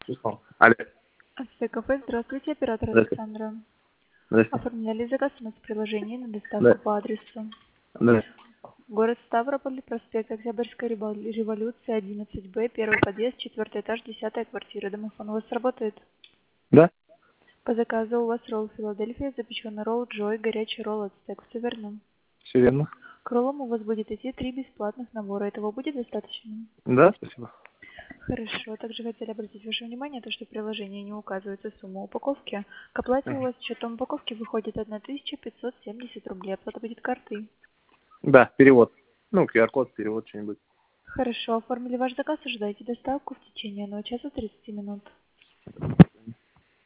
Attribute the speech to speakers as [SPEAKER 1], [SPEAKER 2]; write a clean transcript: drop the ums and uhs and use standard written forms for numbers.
[SPEAKER 1] Алло.
[SPEAKER 2] СТКП, здравствуйте, оператор
[SPEAKER 1] Здравствуйте.
[SPEAKER 2] Александра.
[SPEAKER 1] Здравствуйте.
[SPEAKER 2] Оформляли заказ у нас в приложении на доставку
[SPEAKER 1] Да.
[SPEAKER 2] по адресу.
[SPEAKER 1] Да.
[SPEAKER 2] Город Ставрополь, проспект Октябрьской революции, 11Б, первый подъезд, 4 этаж, 10 квартира. Домофон у вас работает?
[SPEAKER 1] Да?
[SPEAKER 2] По заказу у вас ролл Филадельфия, запеченный ролл Джой, горячий ролл Ацтек. Все верно.
[SPEAKER 1] Все верно.
[SPEAKER 2] К роллам у вас будет идти 3 бесплатных набора. Этого будет достаточно?
[SPEAKER 1] Да, спасибо.
[SPEAKER 2] Хорошо. Также хотели обратить ваше внимание, то, что в приложении не указывается сумма упаковки. К оплате у вас счетом упаковки выходит 1570 рублей. Оплата будет картой.
[SPEAKER 1] Да, перевод. Ну, QR-код, перевод, что-нибудь.
[SPEAKER 2] Хорошо. Оформили ваш заказ, ожидайте доставку в течение 1 часа 30 минут.